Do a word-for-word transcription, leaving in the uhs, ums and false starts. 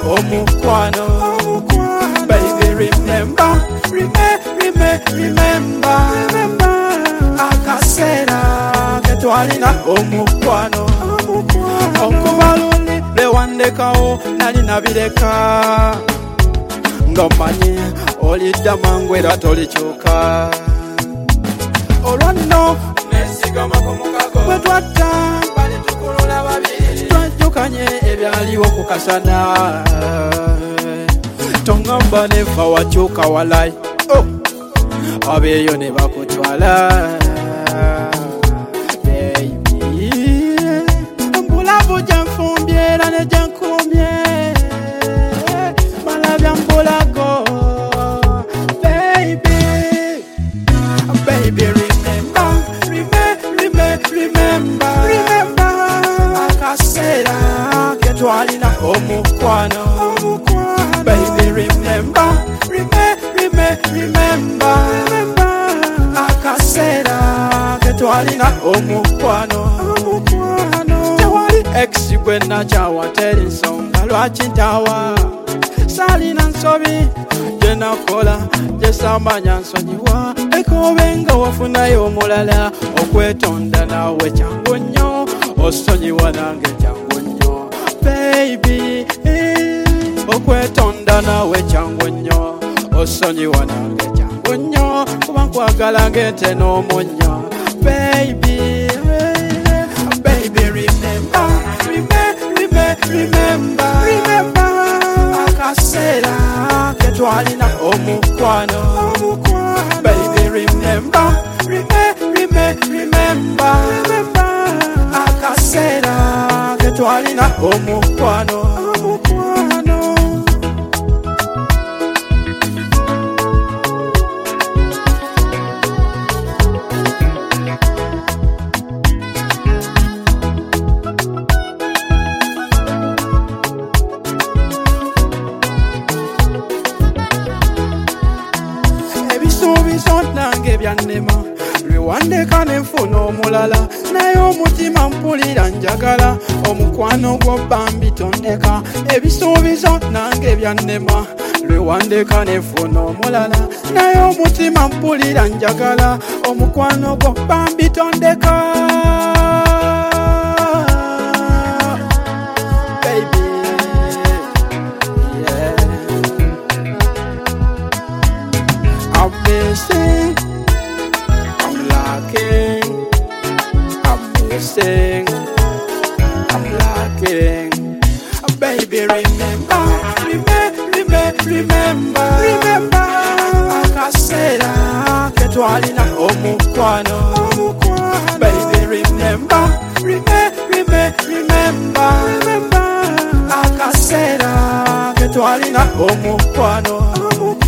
omukwano. Baby remember, remember, remember, remember akaseera ke twalina omukwano. Okuva luli lwe wandekawo nali nabireka ng'omanyi olidda mangu era tolikyuka. Olwanno nesigama ku mukago bwe twatta bali tukulula babiri twajjukanye ebyaliwo ku kasana. Tongamba nefa wakyuka walai oh. Abeeyo ne bakutwala baby. Mbulavu gyanfumbye era ne gyankumbye malabya mbulago baby. Baby remember, remember, remember, remember, remember akaseera ke twalina omukwano. Baby remember, remember, remember, remember, remember akaseera ke twalina omukwano. Tewali ex gwe nakyawa teri nsonga lwaki ntawa. Salina nsobi gye nakola gye samanya nsonyiwa. Ekobenga wafunayo omulala okwetonda nawe kyangu nnyo osonyiwa nange kyangu nnyo baby. Okwetonda nawe kyangu nnyo osonyiwa nange kyangu nnyo kuba nkwagala ng'ente n'omunnyo baby. Baby remember, remember, remember, remember akaseera ke twalina omukwano. Baby remember, remember, remember, remember akaseera ke twalina omukwano. Ebisuubizo nange byannema lwewandeka ne nfuna omulala naye omutima mpulira njagala omukwano gwo bambi tondeka. Ebisuubizo nange byannema lwewandeka ne nfuna omulala naye omutima mpulira njagala omukwano gwo bambi tondeka. Baby yeah. I'm missing, I'm lacking, I'm missing, I'm lacking. Baby remember, remember, remember, remember, remember akaseera ke twalina omukwano. Baby remember, remember, remember, remember, remember akaseera ke twalina omukwano.